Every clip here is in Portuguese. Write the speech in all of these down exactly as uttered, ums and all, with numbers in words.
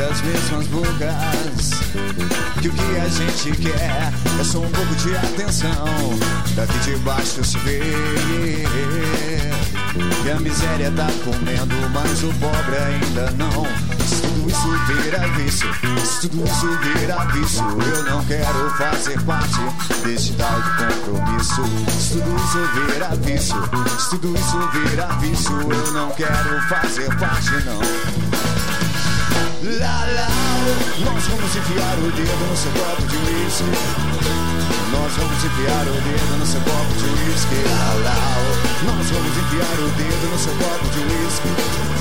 as mesmas bocas, que o que a gente quer é só um pouco de atenção. Daqui de baixo se vê que a miséria tá comendo, mas o pobre ainda não. Se tudo isso vira vício, se tudo isso vira vício, eu não quero fazer parte deste tal de compromisso. Se tudo isso vira vício, se tudo isso vira vício, eu não quero fazer parte não. Lá, lá, nós vamos enfiar o dedo no seu copo de uísque. Nós vamos enfiar o dedo no seu copo de uísque. Lá, lá, nós vamos enfiar o dedo no seu copo de uísque.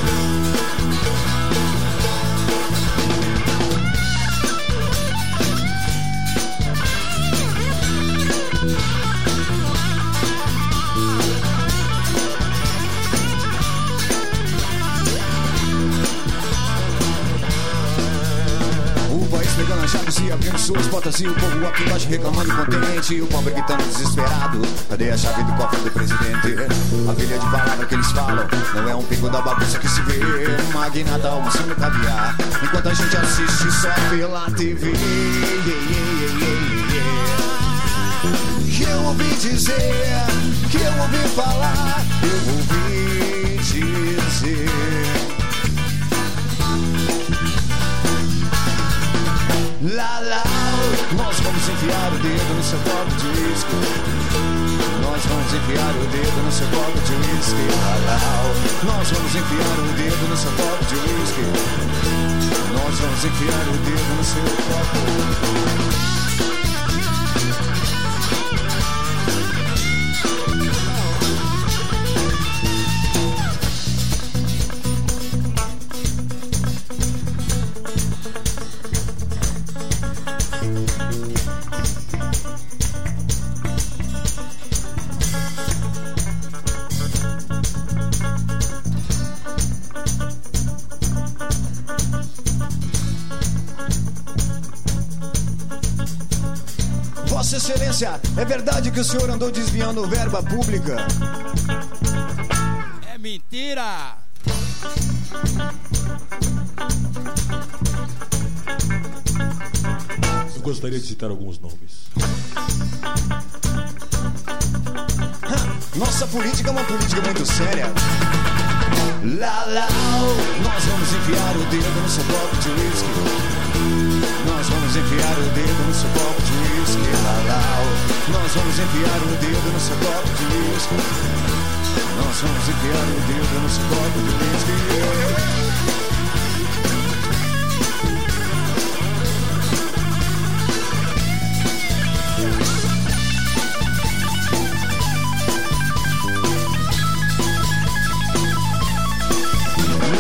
Pegando as chaves e abrindo suas portas, e o povo aqui embaixo reclamando incontente, e o pobre gritando desesperado: cadê a chave do cofre do presidente? A pilha de palavra que eles falam não é um pingo da bagunça que se vê. Um magnata almoçando caviar, enquanto a gente assiste só pela T V. Que eu ouvi dizer, que eu ouvi falar, eu ouvi dizer. Lá, lá, nós vamos enfiar o dedo no seu copo de uísque. Nós vamos enfiar o dedo no seu copo de uísque. Lá, lá, nós vamos enfiar o dedo no seu copo de uísque. Nós vamos enfiar o dedo no seu copo. Vossa Excelência, é verdade que o senhor andou desviando verba pública? É mentira! Eu gostaria de citar alguns nomes. Nossa política é uma política muito séria. Lá, lá, nós vamos enfiar o dedo no seu copo de uísque. Nós vamos enfiar o dedo no seu copo de uísque. Lá, lá, nós vamos enfiar o dedo no seu copo de uísque. Nós vamos enfiar o dedo no seu copo de uísque.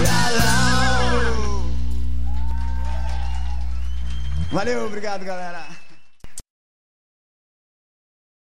Valeu, obrigado, galera.